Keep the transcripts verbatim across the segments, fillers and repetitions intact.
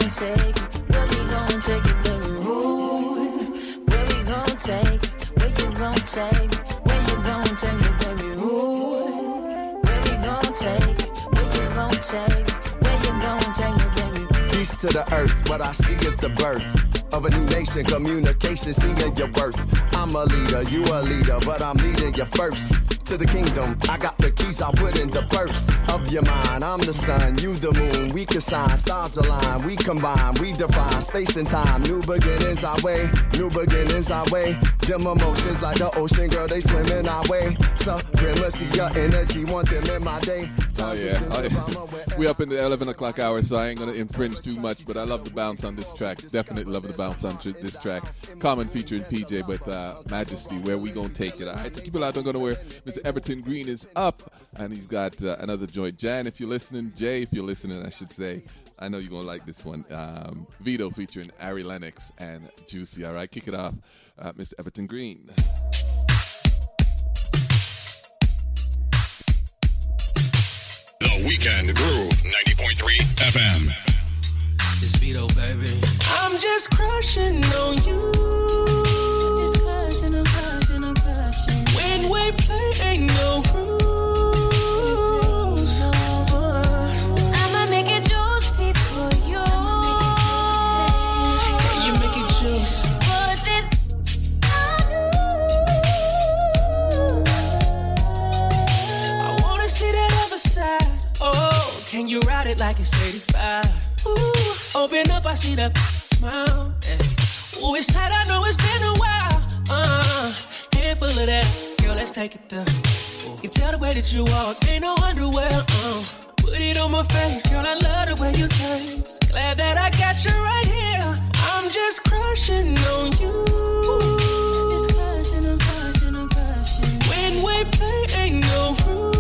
gon' take it? Where we gon' take it, baby? Ooh, where we gon' take it? Where you gon' take it? Where you gon' take it, baby? Ooh, where we gon' take it? Where you gon' take it? Where you gon' take it, baby? Peace to the earth, what I see is the birth of a new nation, communication, seeing your birth. I'm a leader, you a leader, but I'm leading you first to the kingdom. I got the keys, I put in the purse of your mind. I'm the sun, you the moon, we can shine, stars align, we combine, we define space and time. New beginnings our way, new beginnings our way. Them emotions like the ocean, girl, they swim in our way. Supremacy, your energy, want them in my day. Oh yeah, oh, yeah. We up in the eleven o'clock hour, so I ain't gonna infringe too much, but I love the bounce on this track. Definitely love the bounce on tr- this track. Common featuring P J with uh, Majesty. Where we gonna take it? All right, so keep it out. Don't go nowhere. Mister Everton Green is up, and he's got uh, another joint. Jan, if you're listening, Jay, if you're listening, I should say. I know you're gonna like this one. Um, Vito featuring Ari Lennox and Juicy. All right, kick it off, uh, Mister Everton Green. The Weekend Groove, ninety point three F M. It's Vito, baby. I'm just crushing on you. Just crushing, I'm crushing, I'm crushing. When we play, ain't no rules. I'ma make it juicy for you. Can you make it juicy? For this, I wanna see that other side. Oh, can you ride it like it's eighty-five? Ooh, open up, I see that smile. Yeah. Ooh, it's tight, I know it's been a while. Uh, handful of that, girl, let's take it there. Ooh. You tell the way that you walk, ain't no underwear. Uh, put it on my face, girl, I love the way you taste. Glad that I got you right here. I'm just crushing on you. just crushing, I'm crushing, I'm crushing. When we play, ain't no rules.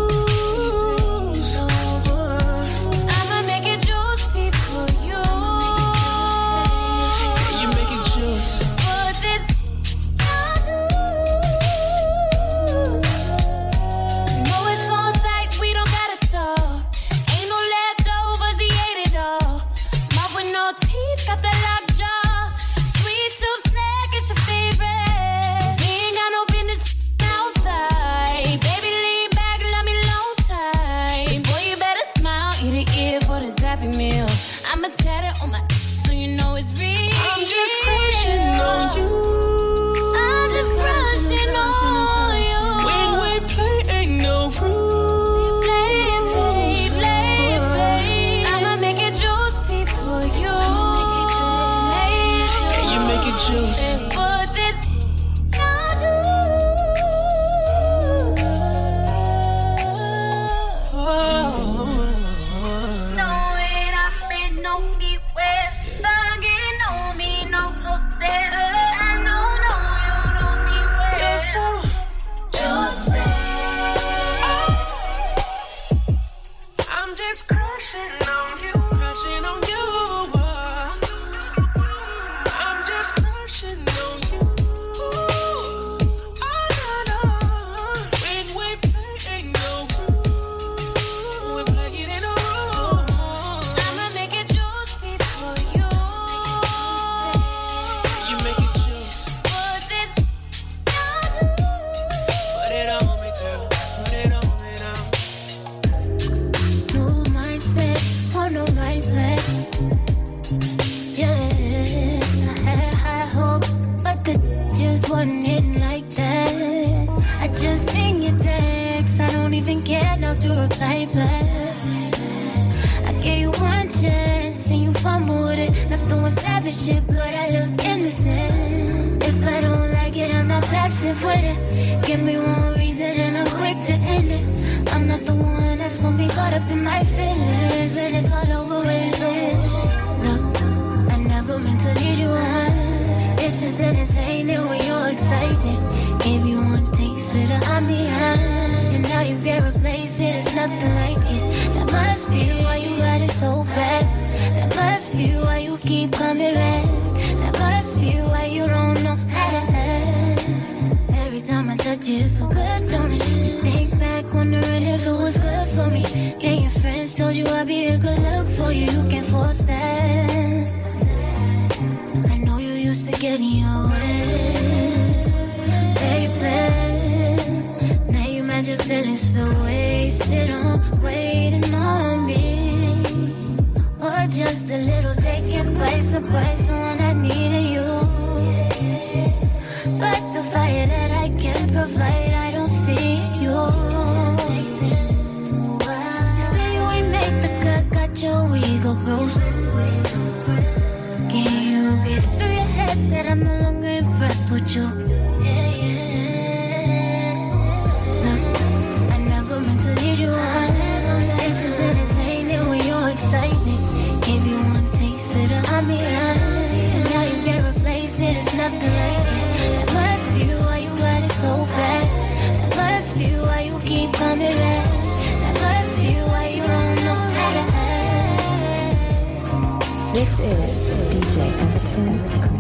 I'ma tat it on my so you know it's real. I'm just crushing on you. I'm just crushing on you. When we play, ain't no rules. Play, play, play, play. I'ma make it juicy for you. Can you make it juicy? For this, I do. Oh. To reply back. I gave you one chance and you fumbled with it. Left doing savage shit, but I look innocent. If I don't like it, I'm not passive with it. Give me one reason and I'm quick to end it. I'm not the one that's gonna be caught up in my feelings when it's all over with. Look, I never meant to lead you on. It's just entertaining when you're excited. Gave you one taste of the ambiance, and now you can't replace it. It's nothing like it. That must be why you got it so bad. That must be why you keep coming back. That must be why you don't know how to act. Every time I touch you, it feel good, don't it? You think back, wondering if it was good for me. Yeah, your friends told you I'd be a good look for you. You can't force that. I know you used to get in your way, baby. Now you mad your feelings feel wasted on waiting on me. Or just a little taken by surprise on I needed you. But the fire that I can provide, I don't see you. Still you ain't make the cut, got your ego bruised. Can you get it through your head that I'm no longer impressed with you? Look, I never meant to lead you on. It's just entertaining when you're excited. Gave you one taste of the ambiance, and now you can't replace it, it's nothing like it. That must be why you got it so bad. That must be why you keep coming back. That must be why you don't know how to act. This is D J Everton.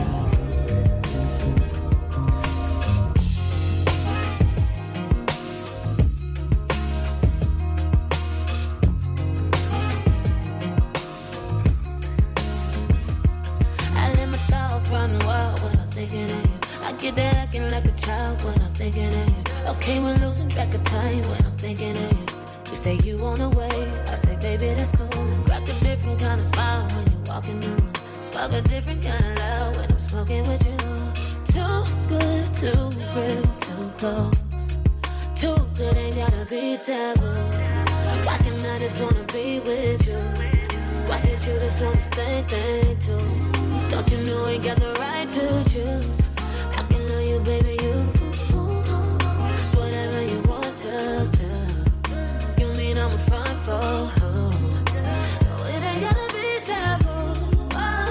Get that acting like a child when I'm thinking of you. Okay, we're losing track of time when I'm thinking of you. You say you on the way, I say baby that's cool. Crack a different kind of smile when you walk in the room. Spark a different kind of loud when I'm smoking with you. Too good, too real, too close. Too good, ain't gotta be taboo. Why can I just wanna be with you? Why can't you just want the same thing too? Don't you know ain't got the right to choose? I can love you, baby, you. It's whatever you want to do. You mean I'm a front for? No, it ain't gotta be taboo.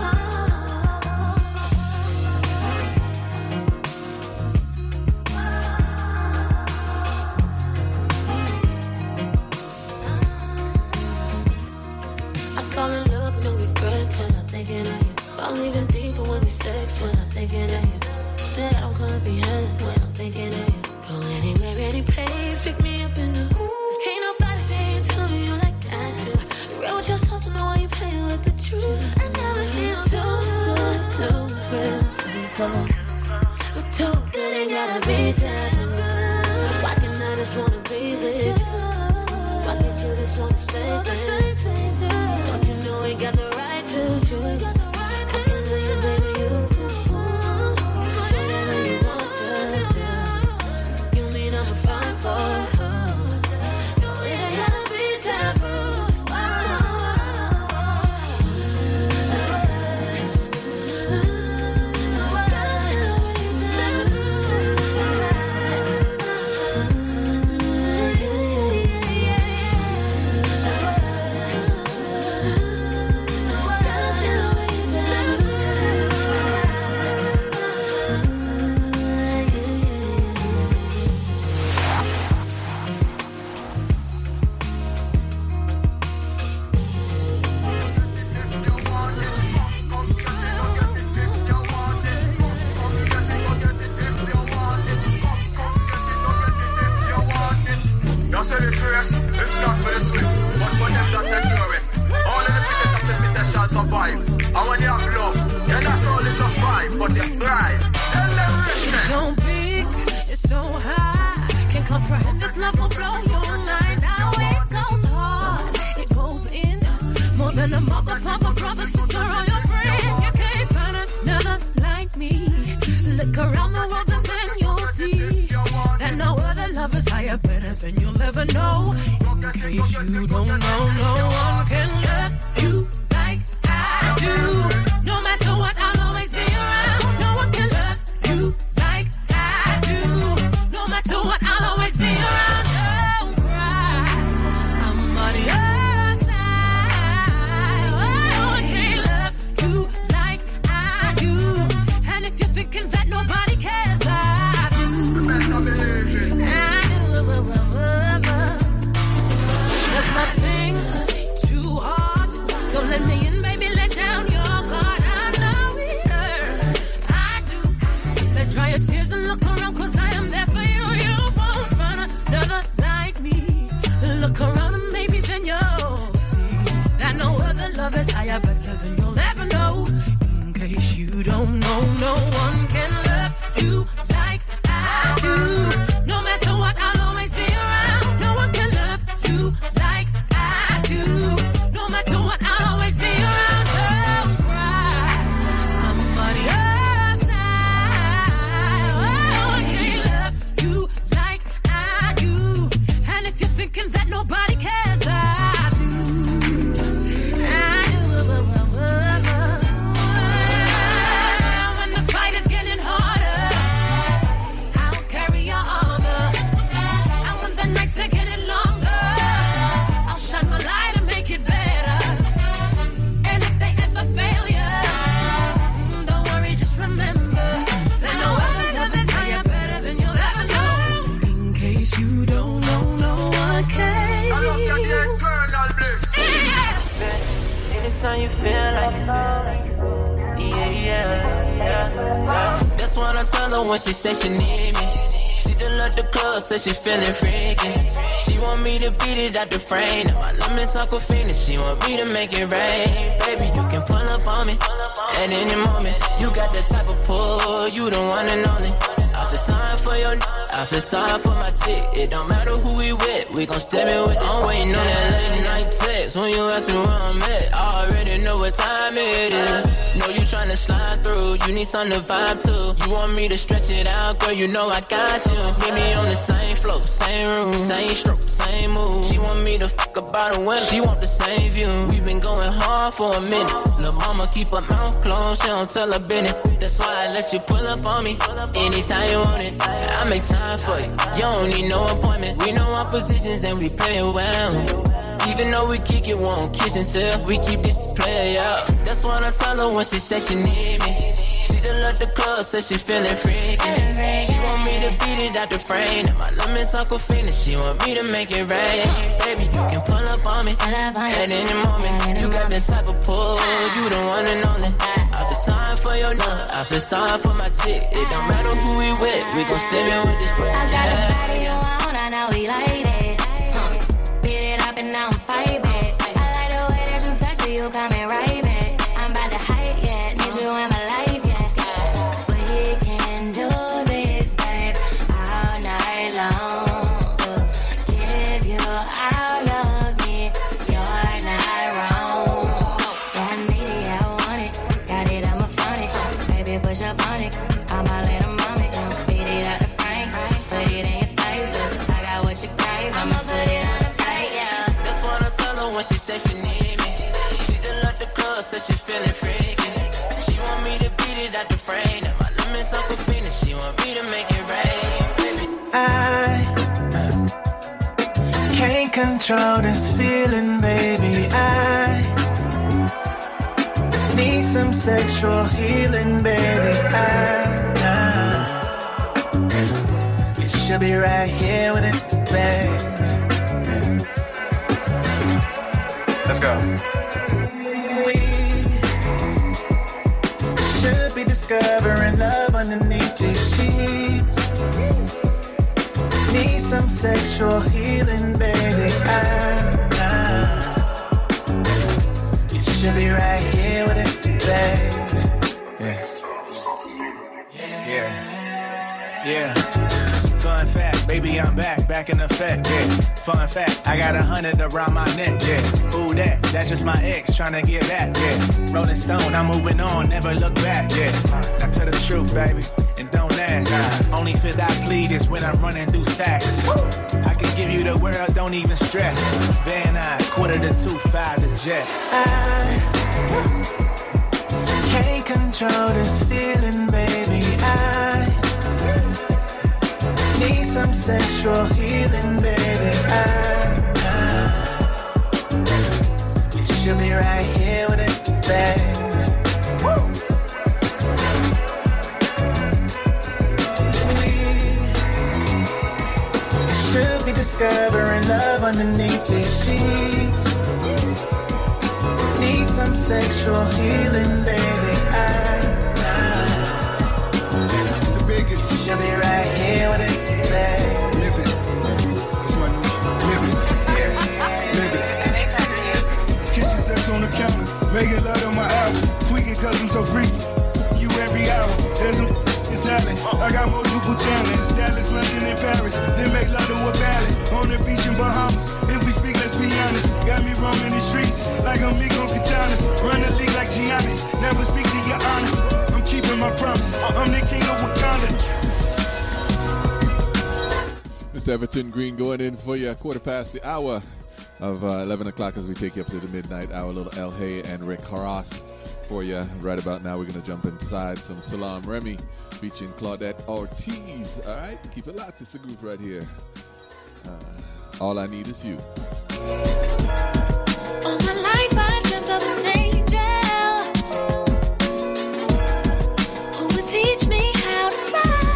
I fall in love with no regrets when I'm thinking of you. Fall even deeper when we sex when I'm thinking of you. That I don't comprehend when I'm thinking of you. Go anywhere, any place, pick me up in the cause can't nobody say it to me like I do. You're real with yourself to know why you playing with the truth. I never feel too good, too real, too close. But too good ain't gotta be taboo. Why can I just wanna be with you? Why can't you just want the same thing? Don't you know ain't got the right to choose? I can love you, baby, you. Too hard. love is higher, better than you'll ever know. In case you don't know, no one can love you like I do. No matter what, I'll always be around. No one can love you like I do. No matter what, I'll always be around. Don't cry, I'm on your side. Oh, I can't love you like I do. And if you're thinking that nobody cares, I do. I do. When the fight is getting harder, I'll carry your armor. And when the nights are getting longer, I'll shine my light and make it better. And if they ever fail you, don't worry, just remember that no other love is higher, better than you'll ever know. In case you don't know, no one can. I love that the eternal bliss. Yeah. Anytime you feel like it, yeah, yeah, yeah. That's what I tell her when she say she need me. She just left the club, said she feeling freaky. She want me to beat it out the frame. Now my lemons Uncle Phoenix, she want me to make it rain. Baby, you can pull up on me at any moment. You got the type of pull, you the one and only. I feel sorry for your n- I feel sorry for my chick. It don't matter who we with, we gon' step in with it. I'm waiting on that late night text. When you ask me where I'm at, I already know what time it is. Know you tryna slide through, you need something to vibe to. You want me to stretch it out, girl, you know I got you. Meet me on the same floor, same room, same stroke, same move. She want me to fuck about a winner, she want the same view. We been going hard for a minute. Lil' mama keep her mouth closed, she don't tell her business. That's why I let you pull up on me anytime you want it. I make time for you, you don't need no appointment. We know our positions and we play it well. Even though we kick it, won't kiss until we keep this play out. That's what I tell her when she say she need me. She just left the club, said she feeling freaky. She want me to beat it out the frame. Now my lemons Uncle Phoenix, she want me to make it rain. Baby, you can pull up on me at any moment. You got the type of pull, you the one and only. I feel sorry for your nut, I feel sorry for my chick. It don't matter who we with, we gon' step in with this. I got a body you want, I know we like it. Huh. Beat it up and now I'm fight back. I like the way that you touch it, you coming right back. I'm about to hype, yeah, need you in my life, yeah. We can do this, babe, all night long. Give you all of me, you're not wrong. Yeah, I need it, yeah, I want it. Got it, I'ma flaunt it. Baby, push up on it, I'ma let him on it. Beat it out the frame, put it in your face. I got what you crave, I'ma put it on the plate, yeah. That's what I tell her when she say she need me. She just left the club, said she feeling freaky. She want me to beat it out the frame. Now my lemons Uncle Phoenix, she want me to make it rain, baby. I can't control this feeling, baby. I need some sexual healing, baby. I, I, you should be right here with it, baby. Let's go. We should be discovering love underneath these sheets. Need some sexual healing, baby. I, I, you should be right here with it, baby. Yeah. Yeah. Yeah. Fun fact, baby, I'm back, back in effect, yeah. Fun fact, I got a hundred around my neck, yeah. Ooh, that, that's just my ex trying to get back, yeah. Rolling Stone, I'm moving on, never look back, yeah. Now tell the truth, baby, and don't ask. Only fifth I plead is when I'm running through sacks. I can give you the world, don't even stress. Van Nuys, quarter to two, five to jet. I can't control this feeling, baby. I need some sexual healing, baby. I, I, you should be right here with it, baby. We should be discovering love underneath these sheets. Need some sexual healing, baby. I, I, it's the biggest. Should be right here with it. Live it. It's my new live it. Yeah. Live it. Kisses that's on the counter. making love on my album. Tweaking cause I'm so freaky. You every hour, there's some it's happening. I got multiple talents, Dallas, London, and Paris. Then make love to a ballad on the beach in Bahamas. If we speak, let's be honest. Got me roaming the streets like I'm Miko Katanas. Run the league like Giannis. Never speak to your honor. I'm keeping my promise. I'm the king of Wakanda. Mister Everton Green going in for you, quarter past the hour of uh, eleven o'clock as we take you up to the midnight hour. Little El Hay and Rick Haras for you. Right about now, we're going to jump inside some Salam Remy featuring Claudette Ortiz. All right, keep it locked. It's a group right here. Uh, all I need is you. All my life I dreamt of an angel who would teach me how to fly.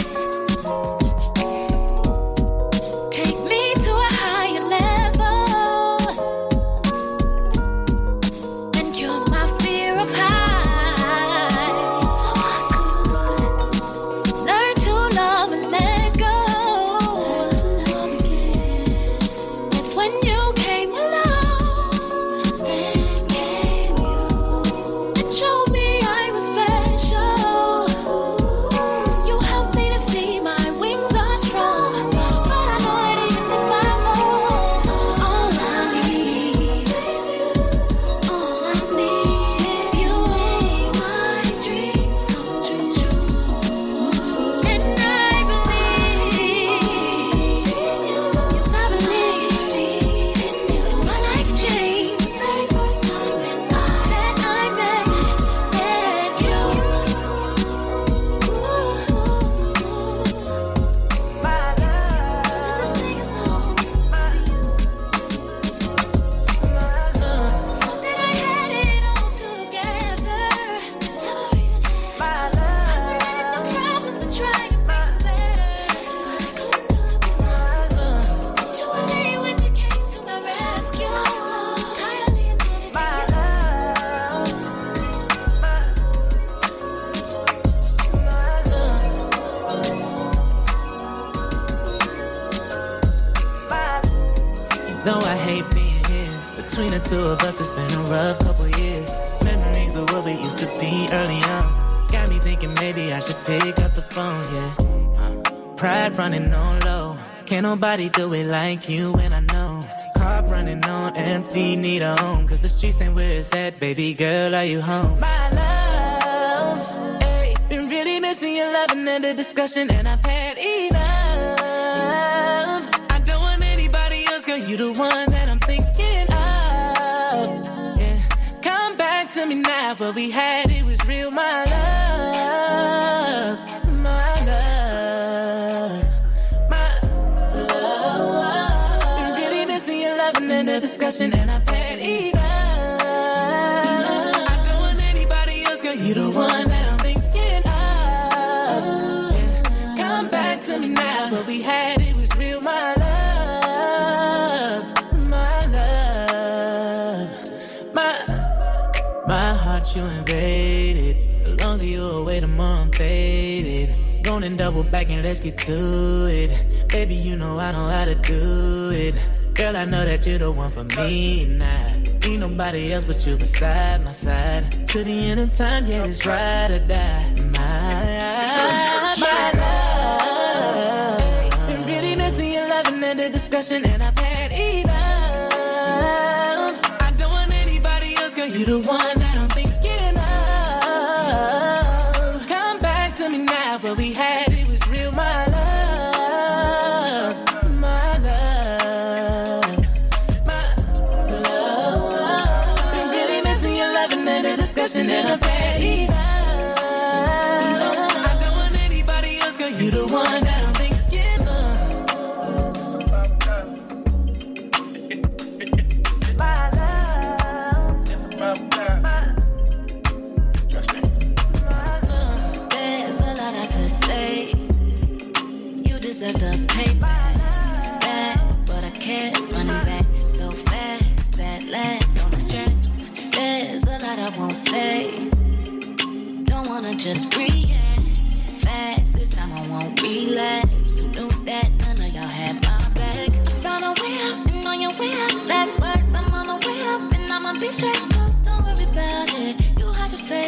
Take me to a higher level and cure my fear of heights, so I could learn to love and let go. It's when you came along, then came you, and showed me I was special. You helped me to see my wings are strong, but I know it even if I fall. All I need is you. All I need is you. Make my dreams come true. And I believe in you. Yes, I believe in you. My life changed the very first time that I met you. My love, sing a song for you. Thought that I had it all together. My love, I had no problem to try and make it better. But you were there when you came to my rescue. Entirely indebted to You know I hate being here. Between the two of us, it's been a rough couple years. Memories of what we used to be early on got me thinking maybe I should pick up the phone, yeah. Uh, pride running on low. Can't nobody do it like you, and I know. Car running on empty, need a home. Cause the streets ain't where it's at, baby girl, are you home? My love, hey, been really missing your loving and the discussion, and I've had enough. I don't want anybody else, girl, you the one that I'm thinking of. Yeah, come back to me now, what we had, it was real, my love, my love, my love. Been really missing your loving and the discussion, and I've had enough. I don't want anybody else, girl, you the one that I'm thinking of. Yeah, come back to me now, what we had, it was real, my love, my love, my my heart you invaded. The longer you away, the more I'm faded. Going and double back and let's get to it. Baby, you know I know how to do it. Girl, I know that you're the one for me now. Ain't nobody else but you beside my side. To the end of time, yeah, it's ride or die. My, my love. Been really missing your loving and the discussion, and I've had enough. I don't want anybody else, girl, you the one that I'm thinking of. Come back to me now, what we had, it was real, my love, my love, my love. Been really missing your loving and the discussion, and I've had enough. I don't want anybody else, girl, you the one that I'm thinking of. My love, it's about time. Trust me. There's a lot I could say. You deserve the payback, back, but I can't running back so fast. Sad legs on the strap. There's a lot I won't say. Don't wanna just react fast. This time I won't relapse. Who knew that none of y'all had my back? I found a way up and on your way up. Last words, I'm on the way up and I'ma be straight. So don't worry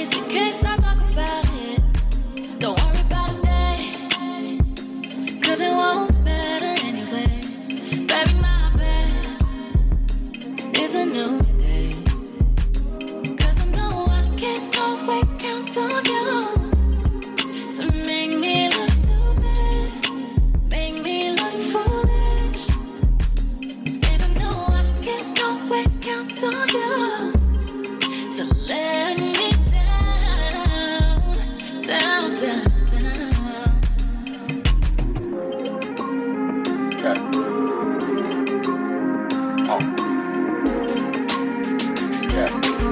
face in case I talk about it. Don't worry about a day, cause it won't matter anyway. Baby, my best is a new day, cause I know I can't always count on you. So make me look stupid, make me look foolish, and I know I can't always count on you to let me down, down, down, down. Yeah. Oh. Yeah.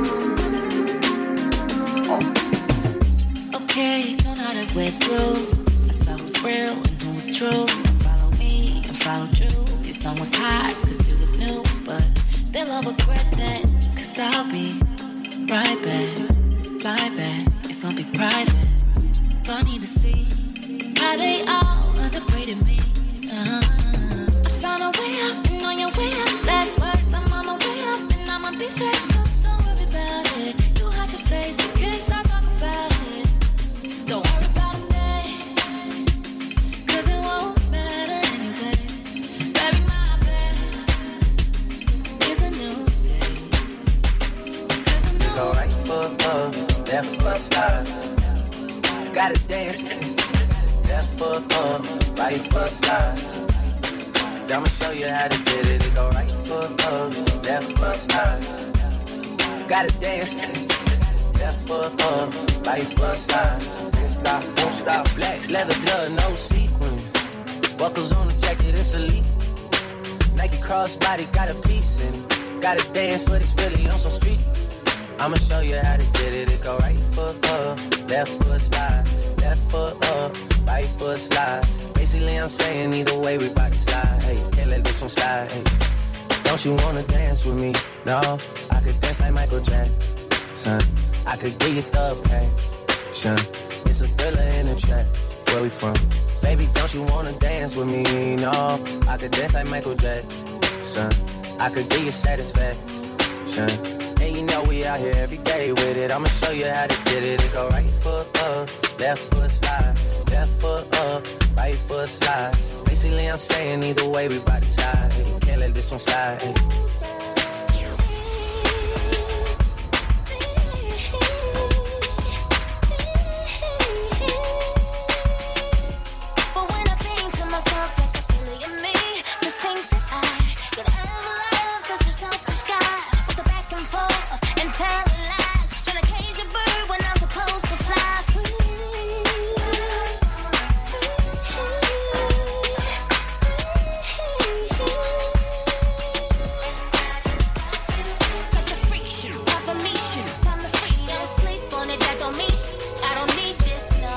Oh. Okay, so now that we're through, I saw who's real and who was true. Follow me and follow you. Your song was hot cause you was new, but they'll all regret that, cause I'll be right back, fly back, it's gonna be private. Funny to see how they all underrated me. uh, I found a way up and on your way up. Last words, I'm on my way up and I'm on these tracks, so don't worry about it. You hide your face in case I talk about it. Don't worry about a day, cause it won't matter anyway. Baby, my best is a new day, cause I know Go right foot up, left foot slide. Gotta dance, left foot up, right foot slide. I'ma show you how to get it. It go right foot up, left foot slide. Gotta dance, left foot up, right foot slide. Can't stop, won't stop. Black leather glove, no sequin. Buckles on the jacket, it's elite. Nike crossbody, got a piece in. Gotta dance, but it's really on some street. I'ma show you how to get it. It go right foot up, left foot slide. Left foot up, right foot slide. Basically, I'm saying either way, we bout to slide. Hey, can't let this one slide. Hey, don't you wanna dance with me? No, I could dance like Michael Jackson. I could give you the passion. It's a thriller in the track. Where we from? Baby, don't you wanna dance with me? No, I could dance like Michael Jackson. I could give you satisfaction. And you know we out here every day with it. I'ma show you how to get it. It go right foot up, left foot slide. Left foot up, right foot slide. Basically, I'm saying either way, we bout to slide. Hey, can't let this one slide. Hey. But when I think to myself like a silly in me, to think that I could ever love such a selfish guy, with the back and forth and telling lies, trying to cage a bird when I'm supposed to fly free. Got the freak shoot, confirmation, time to free, don't sleep on it, that don't mean shit. I don't need this, no.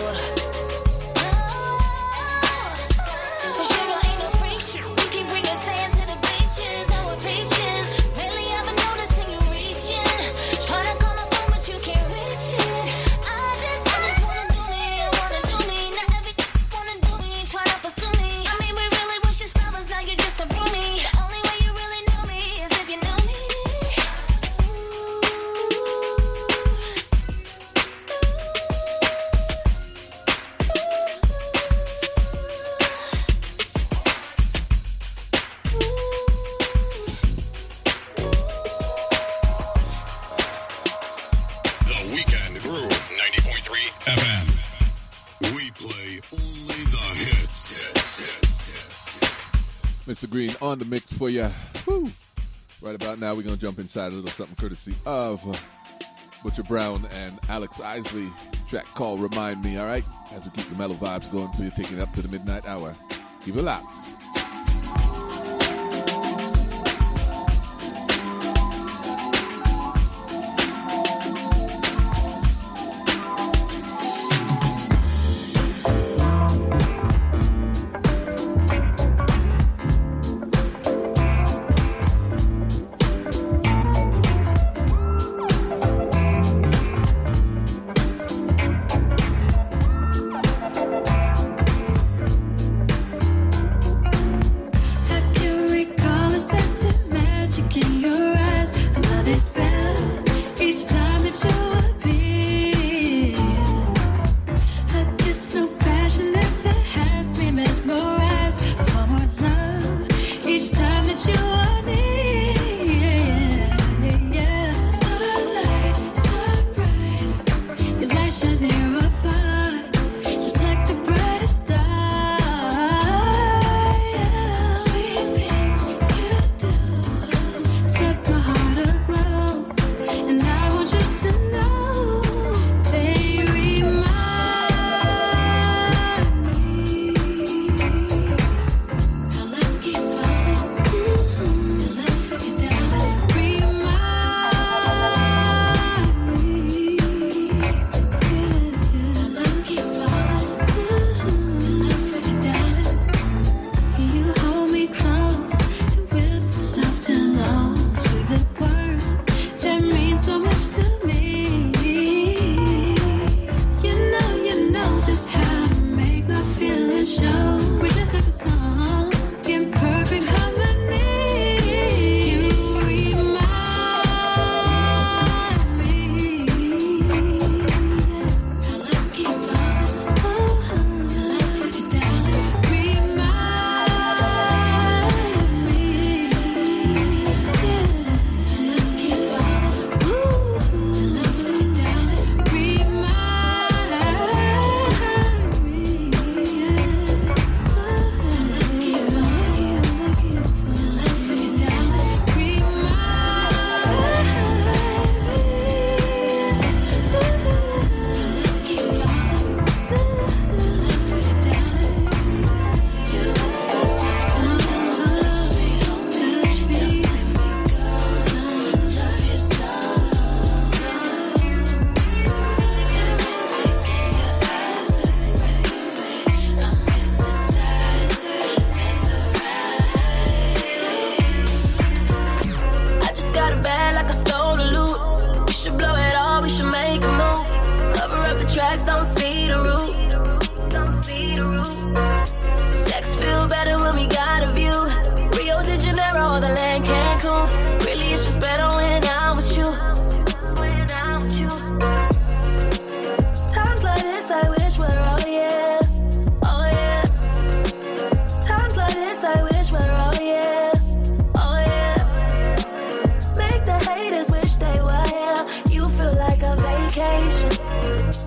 For sure, there ain't no freak shoot. You keep bringing sand to the beaches, our beaches. Lately, I've been noticing you reaching, trying to call my phone, but you can't reach it. I just, I just wanna do me, I wanna do me. Not every wanna do me, trying to pursue me. I mean, we really was just lovers, now you're just a roomie. The only way you really knew me is if you knew me. The Weekend Groove ninety point three F M. We play only the hits. Mister Green on the mix for you. Woo. Right about now, we're going to jump inside a little something courtesy of uh, Butcher Brown and Alex Isley. Track called Remind Me, all right? As we keep the mellow vibes going for you, taking it up to the midnight hour. Keep it locked. Thank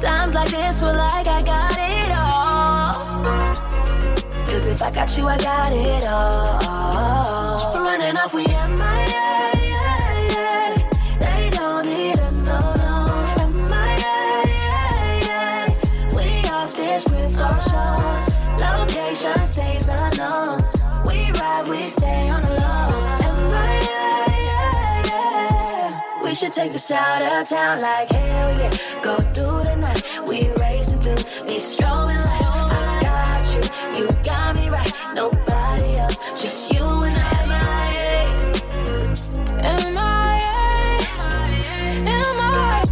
Times like this feel like I got it all. Cause if I got you, I got it all. Running off, we M I A. They don't need a no, no. M I A. We off this grid for sure. Location stays unknown. We ride, we stay on the low. M I A. We should take this out of town like hell yeah. Go through the night, we racing through these strobing lights. I got you, you got me right. Nobody else, just you and I. M I A, M I A.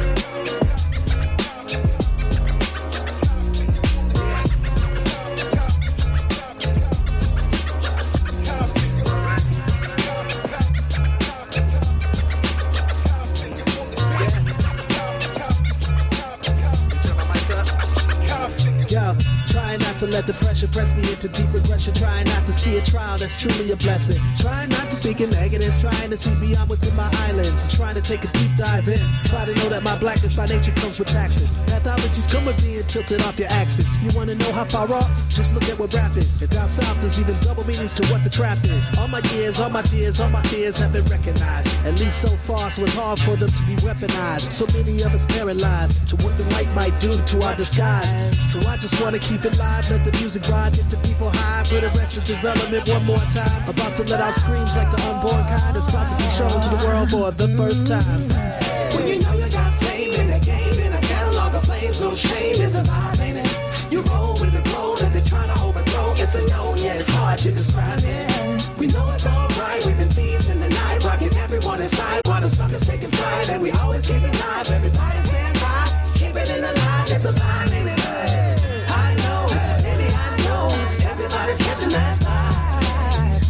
Yo, trying not to let the pressure press me into deep regression. Trying not to see a trial that's truly a blessing. Trying not to speak in negatives. Trying to see beyond what's in my islands. Trying to take a deep dive in. Try to know that my blackness by nature comes with taxes. Pathologies come with being tilted off your axis. You wanna know how far off? Just look at what rap is. And down south there's even double meanings to what the trap is. All my years, all my tears, all my fears have been recognized. At least so far, so it's hard for them to be weaponized. So many of us paralyzed to what the light might do to our disguise. So I just wanna keep it live, let the music ride, get the people high for the rest of development one more time. About to let out screams like the unborn kind that's about to be shown to the world for the first time. When you know you got fame in the game, in a catalog of flames, no shame is a vibe, ain't it? You roll with the glow that they're trying to overthrow. It's a no, yeah, it's hard to describe it. We know it's alright, we've been thieves in the night, rocking everyone inside while the suckers taking flight, and we always keep it live. Everybody stands high, keep it in the line, it's a vibe, ain't it? I know, baby, I know, everybody's catching that vibe.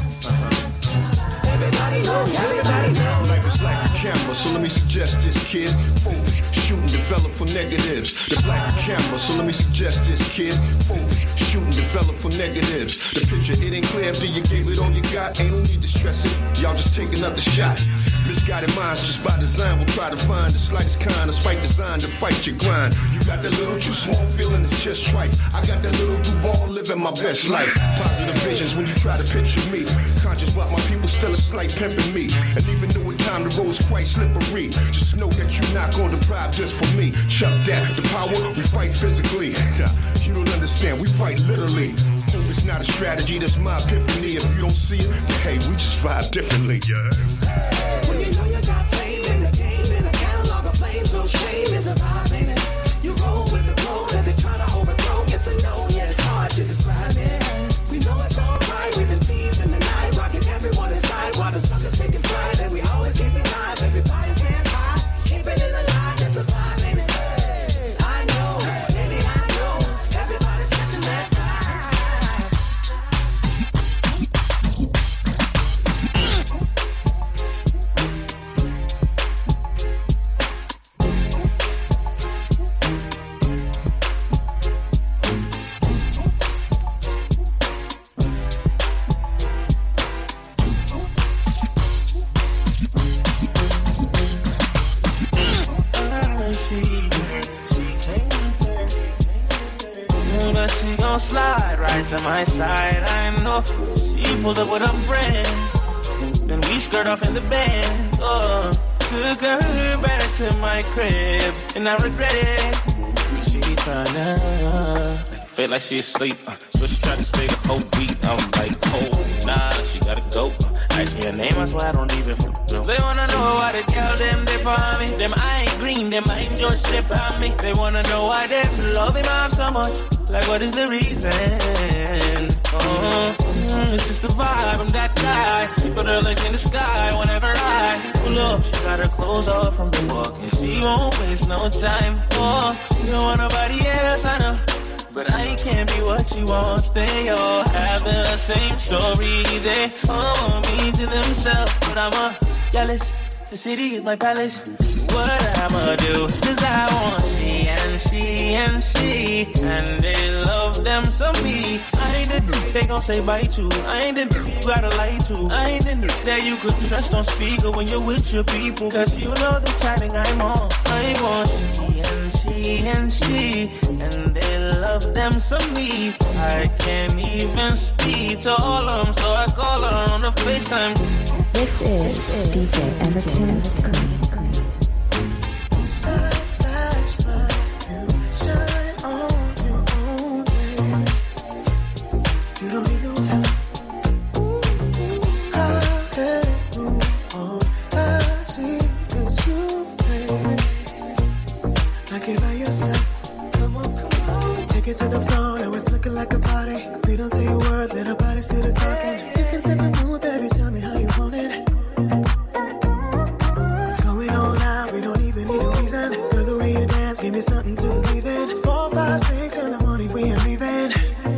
Everybody knows, everybody knows. Life is like a camera, so let me suggest this, kid. Focus, shoot and develop for negatives. It's like a camera, so let me suggest this, kid. Focus, shoot and develop for negatives. The picture, it ain't clear after you gave it all you got. Ain't no need to stress it, y'all just take another shot. Misguided minds just by design will try to find the slightest kind of spike designed to fight your grind. You got that little too small feeling, it's just trite. I got that little Duval living my best life. Positive visions when you try to picture me. Conscious about my people still a slight pimping me. And even though at time the road's quite slippery, just know that you're not gonna deprive just for me. Chuck that, the power, we fight physically. You don't understand, we fight literally. Hope it's not a strategy, that's my epiphany. If you don't see it, hey, we just vibe differently. Yeah. When you know you got fame in the game, in a catalog of flames, no shame is a vibe, ain't it? You roll with the glow that they're trying to overthrow. It's a no, yeah, it's hard to describe it. We know it's alright, we've been thieves in the night, rocking everyone inside while the suckers taking pride, and we always keep it live. Everybody stands high, keep it in the line, it's a vibe, ain't it? I know, baby, I know, everybody's catching that vibe. Slide right to my side, I know. She pulled up with her friends, then we skirt off in the band. Oh, took her back to my crib, and I regret it. She tryna feel like she asleep, uh, so she tried to stay the whole beat. I'm like, oh, nah, she gotta go. Ask me her name, I swear I don't even know. They wanna know why they tell them they for me. Them I ain't green, them I ain't just shit on me. They wanna know why they love him off so much. Like what is the reason? Oh, mm, it's just the vibe, I'm that guy. She put her legs in the sky whenever I pull up. She got her clothes off from the walk, and she won't waste no time. Oh, she don't want nobody else, I know. But I can't be what she wants. They all have the same story. They all want me to themselves, but I'm a jealous. The city is my palace. What I'ma do? Cause I want she and she and she, and they love them some me. I ain't the dude they gon' say bye to. I ain't the dude you gotta lie to. I ain't the dude that you could trust on speaker when you're with your people. Cause you know the timing I'm on. I want she and she and to all of them, so I call her on the FaceTime. This is D J Everton Green. To the floor, now it's looking like a party. We don't say a word, let our bodies do the talking. You can set the mood, baby, tell me how you want it. Going all out, we don't even need a reason. Girl, the way you dance, give me something to believe in. Four, five, six in the morning, we ain't leaving.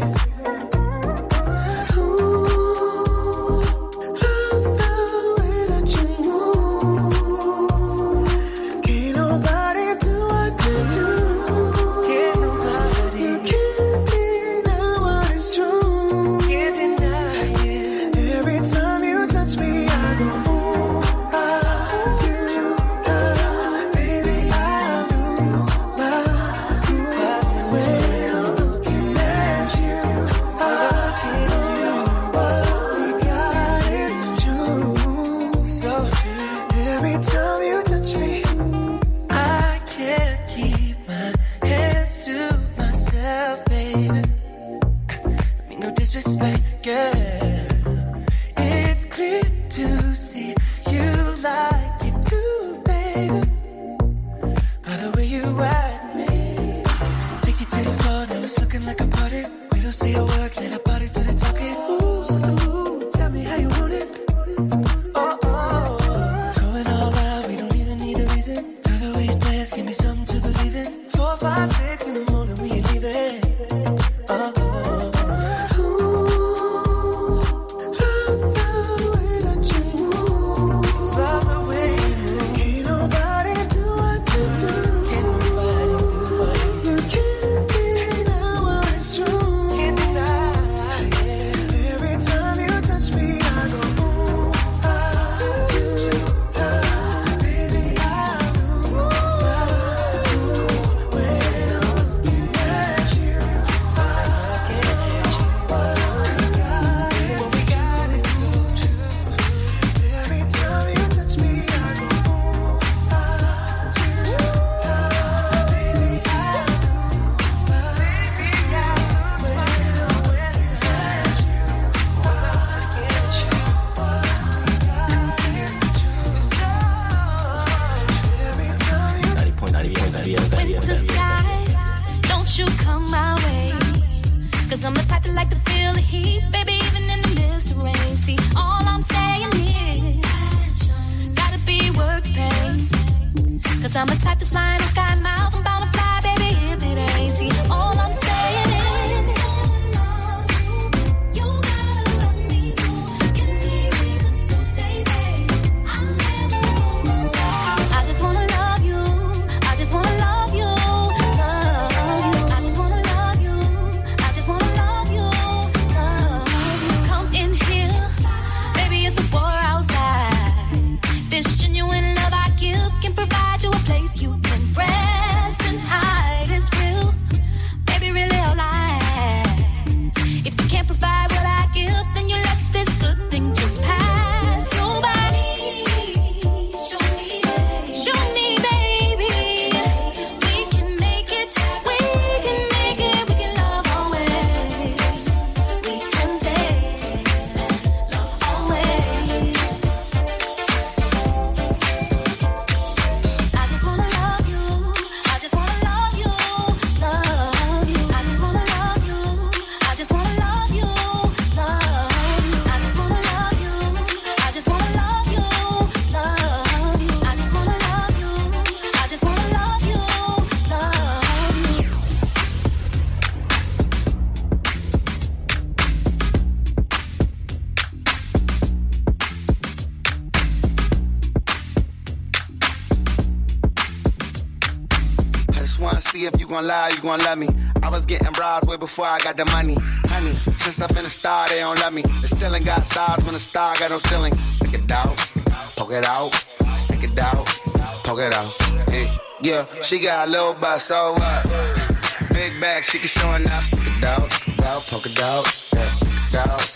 If you gon' lie, you gon' love me. I was getting bras way before I got the money. Honey, since I've been a star, they don't love me. The ceiling got stars when the star got no ceiling. Stick it out, poke it out, stick it out, poke it out. Hey, yeah, she got a little butt, so what? Big bag, she can show enough. Stick it out, stick it out, poke it out, yeah, stick it out.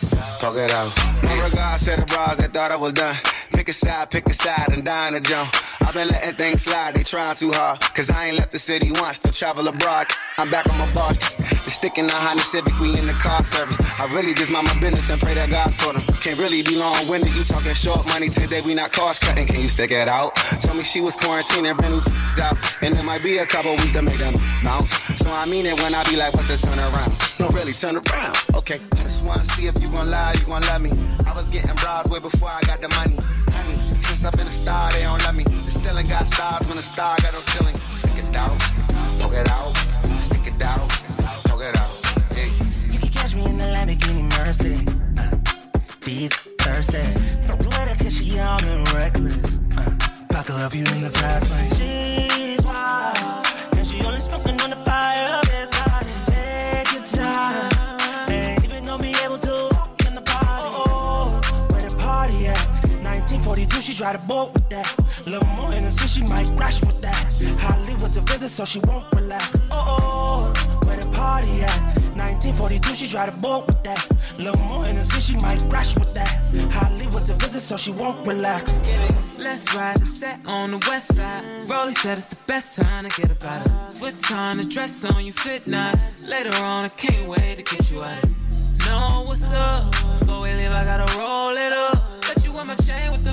poke it out. No regards to the bras that thought I was done. Pick a side, pick a side, and die in a jump. I've been letting things slide, they trying too hard. Cause I ain't left the city once, to travel abroad. I'm back on my bar. The stick in the Honda Civic, we in the car service. I really just mind my business and pray that God sort them. Can't really be long-winded, you talking short money today, we not cost cutting. Can you stick it out? Told me she was quarantining, been new out. And there might be a couple weeks to make them bounce. So I mean it when I be like, what's the turn around? No, really, turn around. Okay, I just wanna see if you gon' lie, you gon' love me. I was getting bras way before I got the money. Since I've been a star, they don't love me. The ceiling got stars when the star got no ceiling. Stick it out, poke it out, stick it out, poke it out. Hey. You can catch me in the Lamborghini Mercy. Uh, these thirsty. Don't let her cause she young and reckless. Uh, Paco up you in the fast lane. She's wild. And she only smoking on the fire. It's not to take your time. Ain't even gonna be able to walk in the party. Oh, where the party at? nineteen forty-two, she tried to boat with that. Little more innocent, she might crash with that. Hollywood's a visit, so she won't relax. Oh, oh, where the party at? nineteen forty-two, she tried to boat with that. Little more innocent, she might crash with that. Hollywood's a visit, so she won't relax. Get it? Let's ride the set on the west side. Rollie said it's the best time to get about it. Foot time, the dress on you fit nice. Later on, I can't wait to get you out of it. Know what's up? Before we leave, I gotta roll it up. Bet you want my chain with the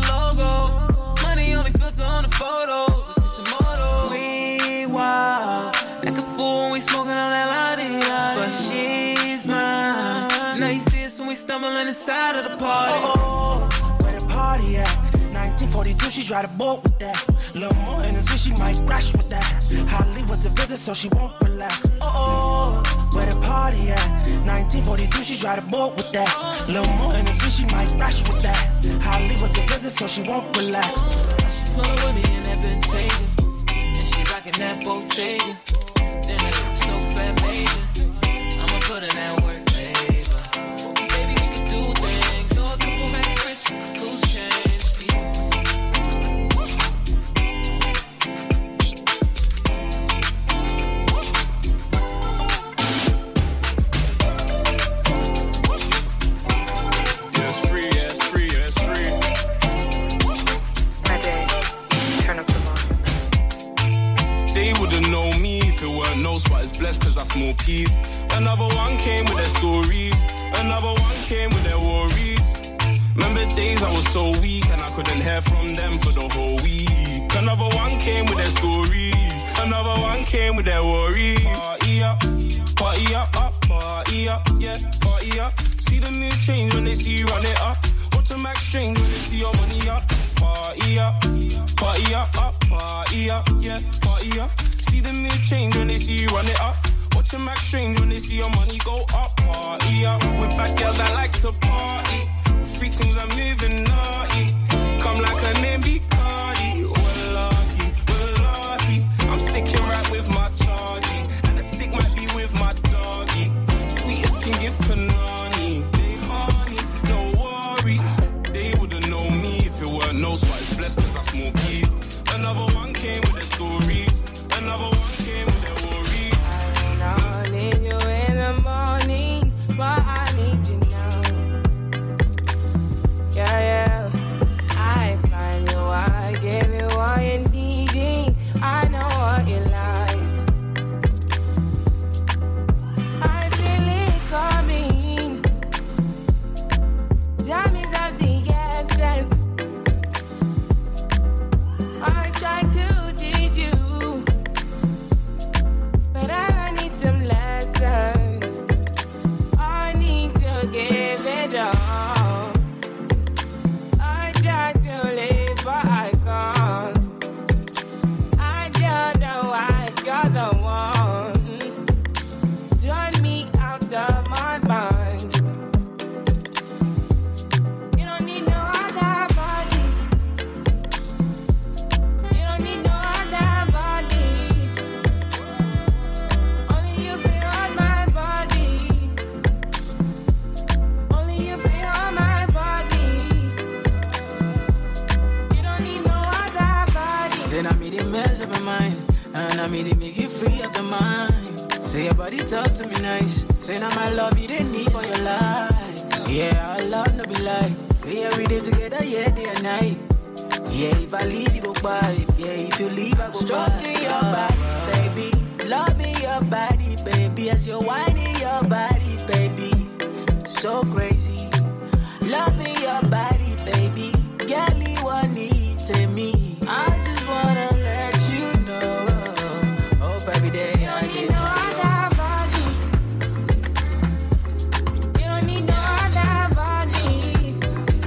logo. Money only filter on the photos. Just take some photos. We wild. Like a fool when we smoking on that la-di-da. But she's mine. Now you see us when we stumbling inside of the party. Oh, where the party at? nineteen forty-two, she tried to boat with that. Little more innocent, she might crash with that. Hollywood's a visit, so she won't relax. Oh, where the party at? nineteen forty-two, she tried to boat with that. Little more innocent, she might crash with that. Hollywood's a visit, so she won't relax. She pulling with me in that Bentayga, and she rocking that Bottega. Then I look so fat, major. I'ma put in that work, baby. Baby, we can do things. So a couple racks rich, loose change. No spot is blessed cause I smoke keys. Another one came with their stories. Another one came with their worries. Remember days I was so weak and I couldn't hear from them for the whole week. Another one came with their stories. Another one came with their worries. Party up, party up, up, party up, yeah, party up. See the mood change when they see you run it up. Watch them act strange when they see your money up. Party up, party up, up, party up, yeah, party up. See the mood change when they see you run it up. Watch them act strange when they see your money go up. Party up with bad girls that like to party. Free things are moving naughty. Come like a name be Cardi. We're lucky, we're lucky. I'm sticking right with my chargy. And the stick might be with my doggy. Sweetest thing give Panani. They honey, no worries. They wouldn't know me if it weren't no spot. It's blessed cause I smoke keys. Another one came with their stories. Another one came with their worries. I need you in the morning, but I need you now. Yeah, yeah. I find you, I give you all you need. I know what you like. I feel it coming. Time is of the essence. I try to teach you, but I need some lessons. I need to give it all. I try to live, but I can't. I don't know why you're the one. Turn me out of my mind. You don't need no other body. You don't need no other body. Only you feel on my body. Only you feel on my body. You don't need no other body. Say, I made it mess up my mind. And I made it make you free of the mind. Say, your body talk to me nice. Say, now my love you didn't need for your life. Yeah, our love no be like. Yeah, we did together, yeah, day and night. Yeah, if I leave, you go by. Yeah, if you leave, I go stroking your body, baby. Loving your body, baby. As you're whining your body, baby. So crazy. Loving your body, baby. Girl, you want need to me. I just wanna let you know. Hope every day I get no other body. You don't need no other body.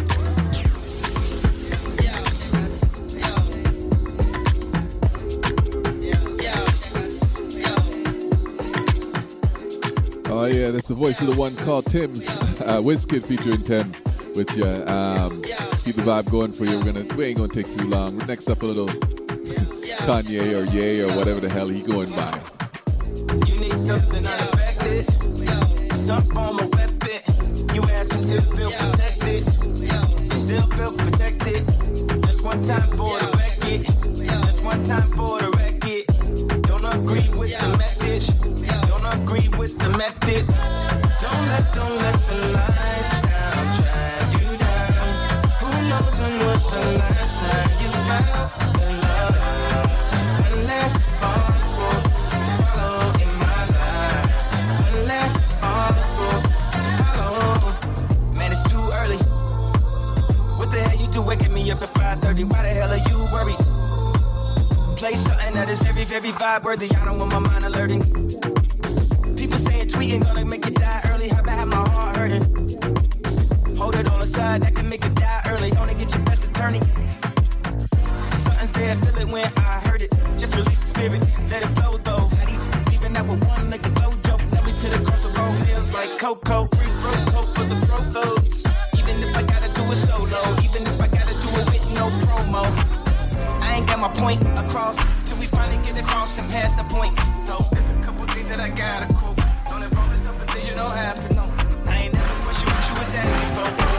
Oh yeah, that's the voice of the one called Tim's. Uh, Wizkid featuring Thames with you. Um, keep the vibe going for you. We're gonna, we ain't gonna take too long. Next up, a little Kanye or Ye or whatever the hell he going by. You need something unexpected. Stuff on my weapon. You ask him to feel protected. You still feel protected. Just one time for the record. Just one time for the record. Don't agree with the message. Don't agree with the methods. Don't let, don't let the lifestyle drag you down. Who knows when was the last time you felt the love? One less sparkle to follow in my life. One less sparkle to follow. Man, it's too early. What the hell you do waking me up at five thirty? Why the hell are you worried? Play something that is very, very vibe worthy. I don't want my mind alerting. People saying tweeting gonna make it die early. How bad my heart hurting? Hold it on the side, that can make it die early. Only get your best attorney. Something's there, feel it when I heard it. Just release the spirit, let it flow though. Even that with one like a glow joke. Let me to the crossroad, feels like Coco. Free throw coat for the pro codes. Even if I gotta do it solo. Even if I gotta do it with no promo. I ain't got my point across till we finally get across and pass the point. So there's a couple things that I gotta quote. Don't involve yourself in things you don't have to know. I ain't never question what you was asking for.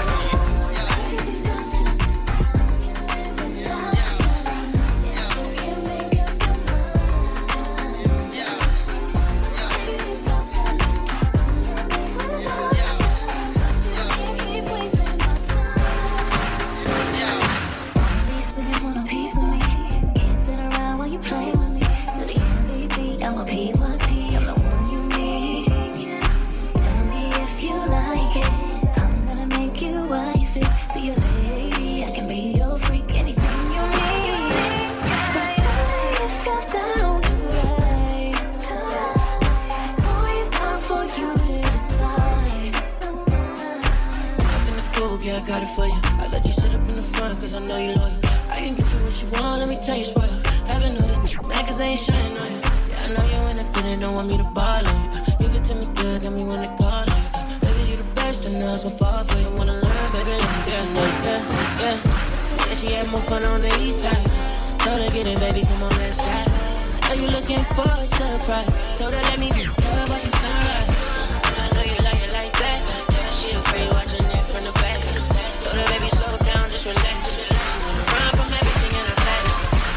I got it for you. I let you sit up in the front, cause I know you loyal. I can get you what you want, let me tell you spoil. Haven't noticed, man, cause I ain't shining on you. Yeah, I know you in it, but they don't want me to ball on you. Give it to me good, got me when they call on you. Baby, you the best, and now it's gon' fall for you. Wanna learn, baby, let me get enough, yeah, yeah. She said she had more fun on the east side. Told her, get it, baby, come on, let's ride. Are you looking for a surprise? Told her, let me be her, watch the sunrise. I know you like it like that. She afraid watching it from the back. Told her, baby, slow down, just relax. Run from everything in her past.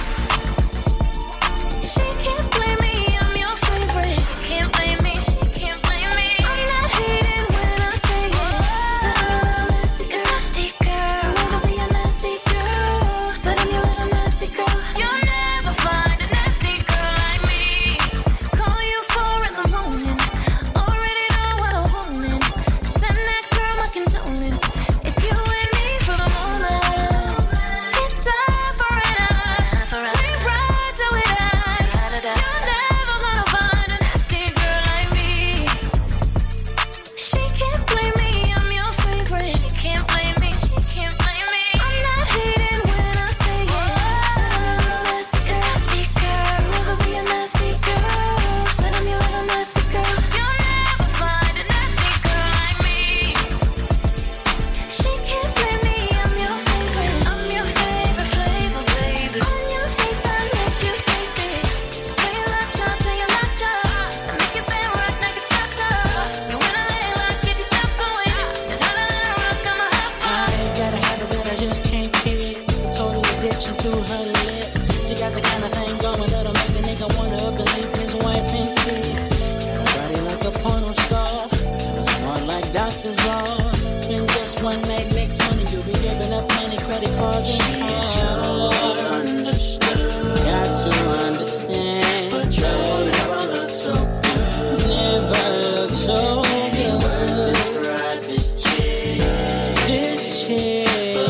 She can't blame me, I'm your favorite. She can't blame me, she can't blame me. I'm not hating when I say it. I'm a nasty girl, nasty girl. Never be a nasty girl, but I'm your little nasty girl. You'll never find a nasty girl like me. Call you four in the morning, already know what I'm wanting. Send that girl my condolence. It's you and me for the moment. It's time for it. We ride till we die. You're never gonna find a nasty girl like me. She can't blame me, I'm your favorite. She can't blame me, she can't blame me. I'm not hating when I say it. I'm a nasty girl, nasty girl. Never be a nasty girl, but I'm your little nasty girl. You'll never find a nasty girl like me. She can't blame me, I'm your favorite. I'm your favorite flavor, baby. On your face, I let you taste it. Play a lot, y'all, till you lock y'all. I make your bed rock like a salsa. You wanna lay like if you stop going. It's how to let her rock, I'm a hot I ain't got a habit that I just can't kick. Total addiction to her lips. She got the kind of thing going that'll make a nigga wanna up and leave his wife and kids. Got a body like a porno star. Got a smart like Doctor's Law. Been just one night, next morning you'll be giving up money, credit cards and cars. Got to understand, but you never look so good. Never look so good. Describe this chick. This chick.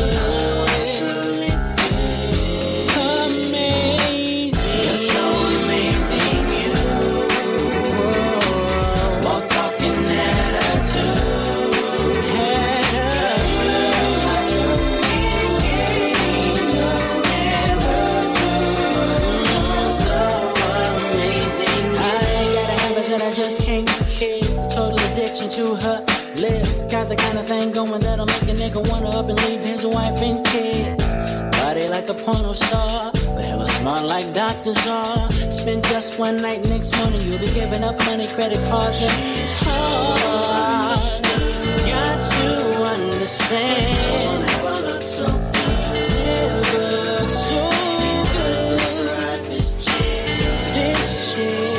To her lips, got the kind of thing going that'll make a nigga wanna up and leave his wife and kids. Body like a porno star, but hella smart like doctors are. Spend just one night, next morning you'll be giving up money, credit cards and cars. Got to understand. Never look so good. Never look so good. This chick. This chick.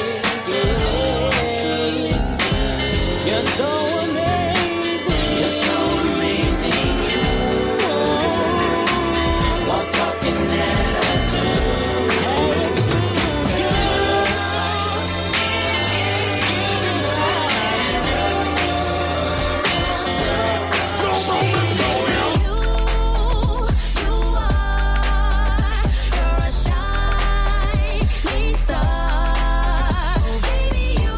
You're so amazing. You're so amazing. You oh, walk, talking attitude. Attitude, girl. Get it right. You, you are. You're a shining star. Baby, you.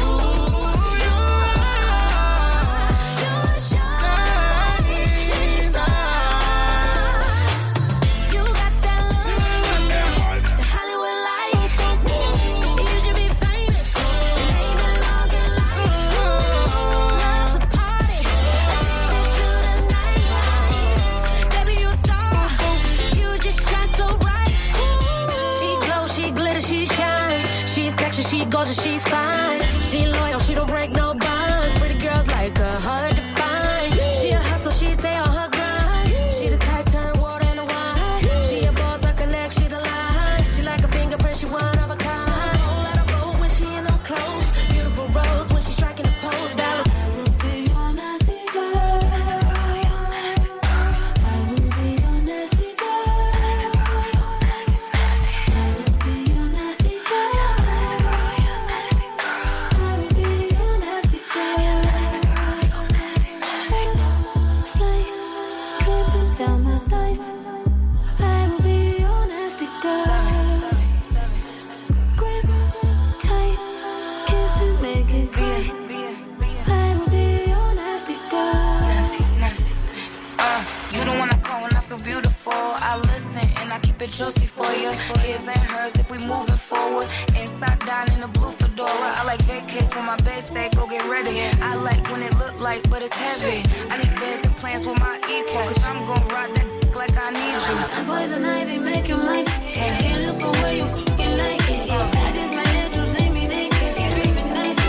She goes and she fine. She loyal, she don't break no bonds. Pretty girls like her, hard to find. She a hustler, she stay on her grind. She the type turn water into wine. She a boss like a neck, she the line. She like a fingerprint, she one of a kind. Whole lot of roll when she in no clothes. Beautiful rose when she striking the pose. That I will be your nasty girl. I will be your nasty girl. I will be your nasty girl. Juicy for you, his and hers if we moving forward. Inside down in the blue fedora. I like vacays when my bed stay, go get ready. I like when it look light, but it's heavy. I need beds and plans with my E-Cat, cause I'm gon' ride that dick like I need you. Poison ivy make you like it. I can't look away, you fucking like it. I just might let you see me naked, treat me nicely.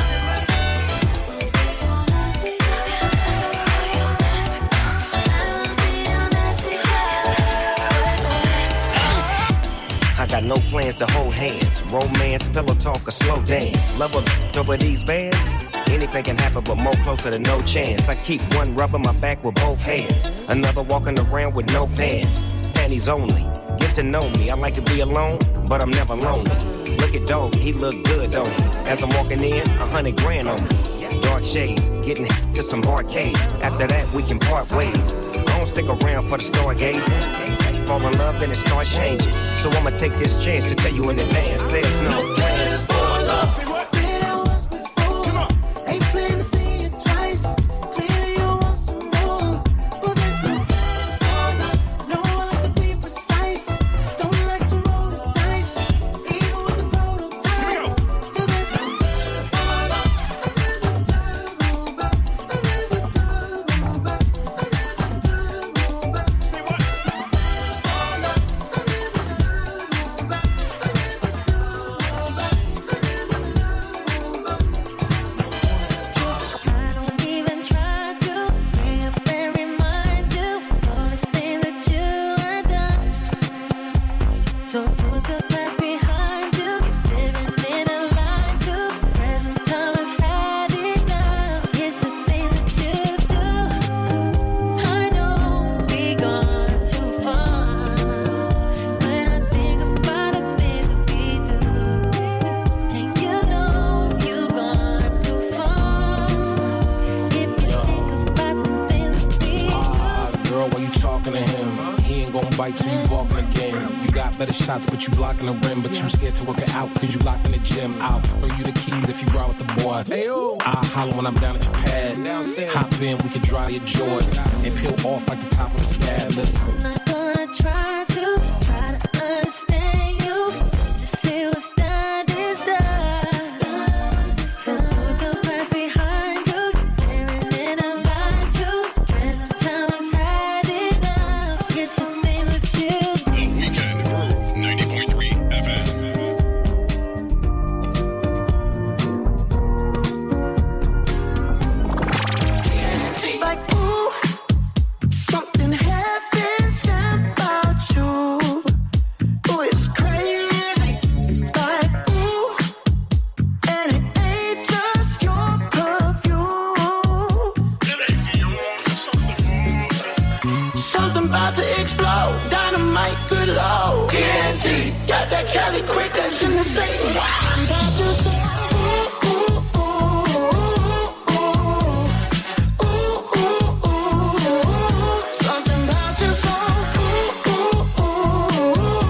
I got no plans to hold hands. Romance, pillow talk, or slow dance. Love a over these bands. Anything can happen, but more closer to no chance. I keep one rubbing my back with both hands. Another walking around with no pants. Panties only. Get to know me. I like to be alone, but I'm never lonely. Look at Doggy, he look good, don't he? As I'm walking in, a hundred grand on me. Dark shades, getting to some arcades. After that, we can part ways. Don't stick around for the stargazing. Fall in love, then it starts changing. So I'ma take this chance to tell you in advance. There's no plans for love. so you walking again. You got better shots, but you blocking the rim. But you scared to work it out, cause you locked in the gym. I'll throw you the keys if you ride with the boy. I'll holler when I'm down at your pad. Downstairs. Hop in, we can dry your joy and peel off like the top of the scab. Listen. I'm not gonna try to, try to understand you. Just say what's done is done. So put the past behind you. Staring in a line too. Last time has had enough. Get something with you. The Weekend Groove, ninety point three F M. Like, ooh, something happens about you. Ooh, it's crazy. Like, ooh, and it ain't just your perfume. Something about to explode. Dynamite, good Lord. T N T, got that Cali quick, that's in the same. About to say, ooh, ooh, ooh, ooh, ooh, ooh, ooh. Something about your soul. Ooh, ooh, ooh,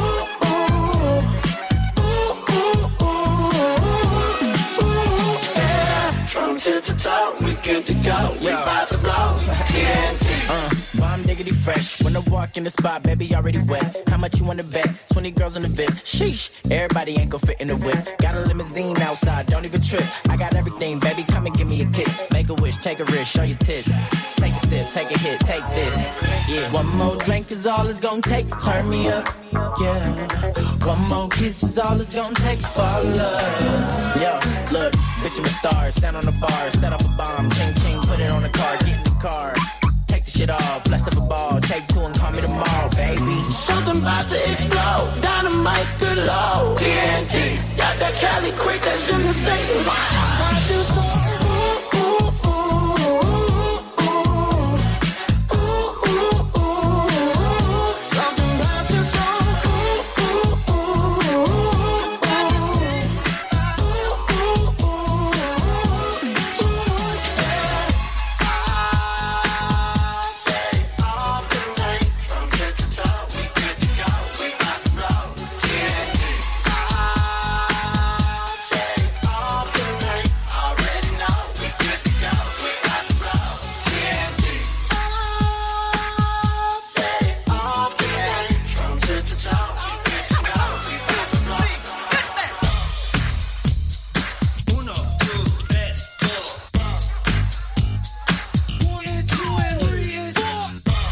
ooh, ooh, ooh, ooh, yeah. From tip to toe, we good to go. We about to blow. T N T. Uh, bomb diggity fresh. When I walk in the spot, baby already wet. How much you wanna bet? twenty girls in the V I P. Sheesh, everybody ain't gon' fit in the whip. Got a limousine outside, don't even trip. I got everything, baby, come and give me a kiss. Make a wish, take a risk, show your tits. Take a sip, take a hit, take this. Yeah, one more drink is all it's gon' take to turn me up. Yeah, one more kiss is all it's gon' take to fall in love. Yo, look, picture a star, stand on the bar, set up a bomb, ching ching, put it on the car, get in the car. Take the shit off, let's have a ball, take two and call me tomorrow, baby. Something about to explode. Dynamite, good Lord. T N T, got that Cali quick, that's in the same. About to say, ooh, ooh, ooh, ooh, ooh, ooh, ooh. Something about your soul. Ooh, ooh, ooh, ooh, ooh, ooh, ooh, ooh. I say all the night, from tip to toe, we good to go, we about to blow. T N T. I say all the night, already know, we good to go, we about to blow. T N T. I say all the night, from tip to toe, we good to go, we about to blow. Uno, two, tres, four. One and two and three and four.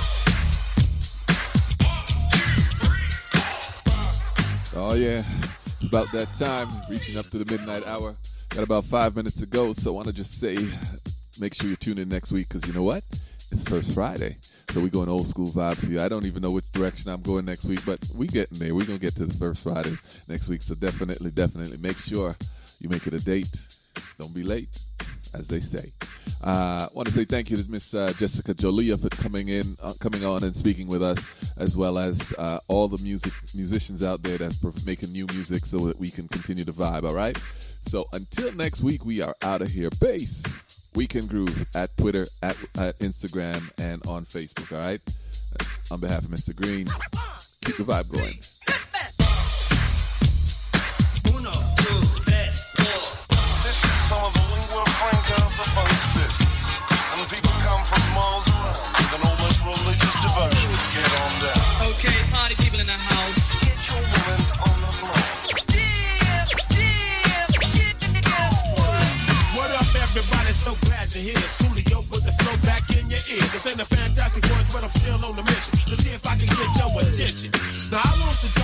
Oh yeah, it's about that time, reaching up to the midnight hour. Got about five minutes to go, so I want to just say, make sure you tune in next week, because you know what? It's First Friday, so we're going old school vibe for you. I don't even know which direction I'm going next week, but we getting there. We're going to get to the First Friday next week, so definitely, definitely make sure you make it a date. Don't be late, as they say. I uh, want to say thank you to Miss uh, Jessica Jolia for coming in, uh, coming on and speaking with us, as well as uh, all the music musicians out there that's making new music so that we can continue to vibe, all right? So until next week, we are out of here. Bass, Weekend Groove, at Twitter, at, at Instagram, and on Facebook, all right? Uh, on behalf of Mister Green, keep the vibe going. Uno, two, tres, four. This is some of the lingua franca of the funk business. And people come from miles around with an almost religious devotion to get on down. Okay, party people in the house. Get your woman on the floor. What up, everybody? So glad you're here. It's Coolio with the flow back in your ear. This ain't a fantastic voice, but I'm still on the mission to see if I can get your attention. Now I want to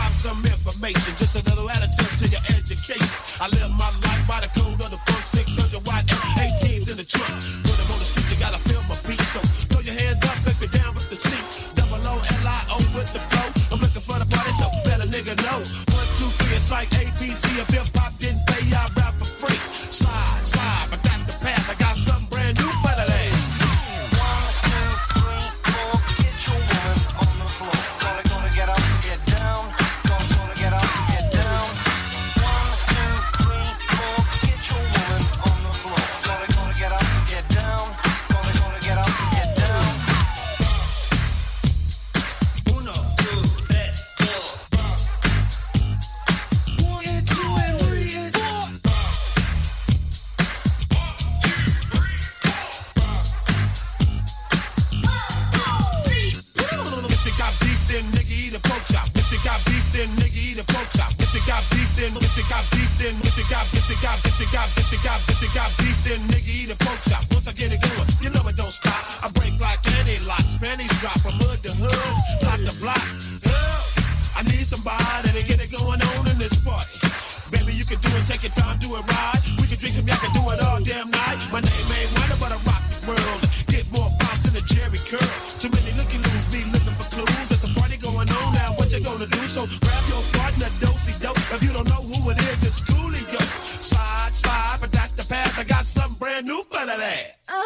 beef, then if you got, if you got, if you got, if you got, if you got beef, then nigga eat a pork chop. Once I get it going, you know it don't stop. I break like any locks, panties drop from hood to hood, block to block. Help! I need somebody to get it going on in this party. Baby, you can do it, take your time, do it right. We can drink some, y'all can do it all damn night. My name ain't Wonder, but I rock the world. Get more bounce than a Jerry curl. Too many looking loose, be looking for clues. There's a party going on now, what you gonna do? So grab your partner, dosey dope. If you don't know who it is, it's Coolio. Slide, slide, but that's the path. I got something brand new for that ass. Uh.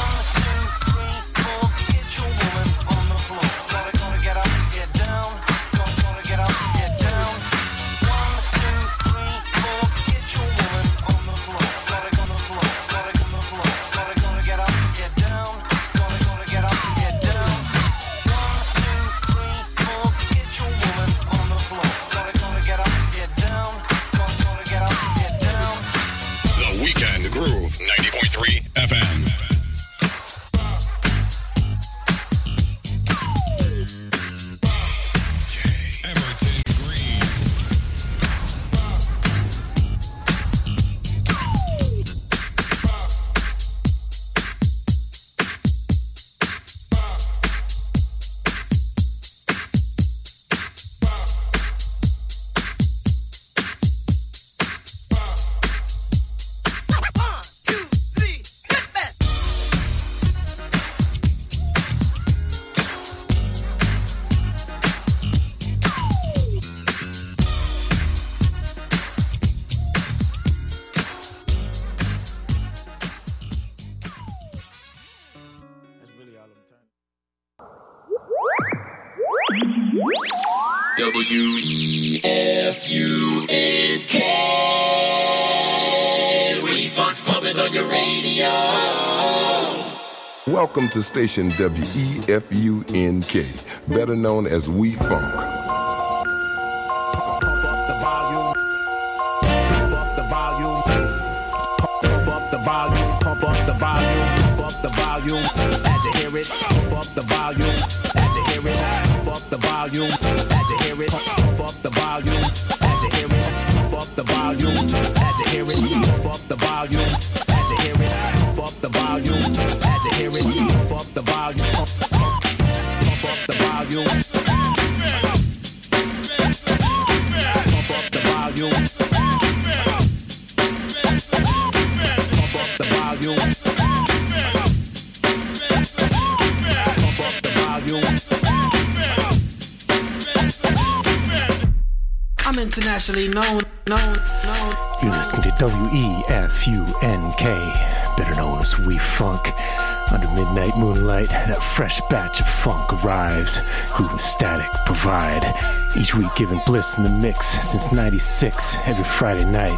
ninety point three F M. W E F U N K. We-Funk's pumping on your radio. Welcome to station W E F U N K, better known as We-Funk. Pump up the volume. Pump up the volume. Pump up the volume. Pump up the volume. Pump up the volume. As you hear it, pump up the volume. As you hear it, pump up the volume. As you hear it, pump up the volume. As you hear it, pump up the volume. As you hear it, pump up the volume. As you hear it, pump up the volume. As you hear it, pump up the volume. Pump, pump, pump up the volume. Pump up the volume. Pump up the volume. Pump up the volume. I'm internationally known, known, known. You're listening to W E F U N K, better known as We-Funk. Under midnight moonlight, that fresh batch of funk arrives. Groove and Static provide. Each week giving bliss in the mix since ninety-six, every Friday night.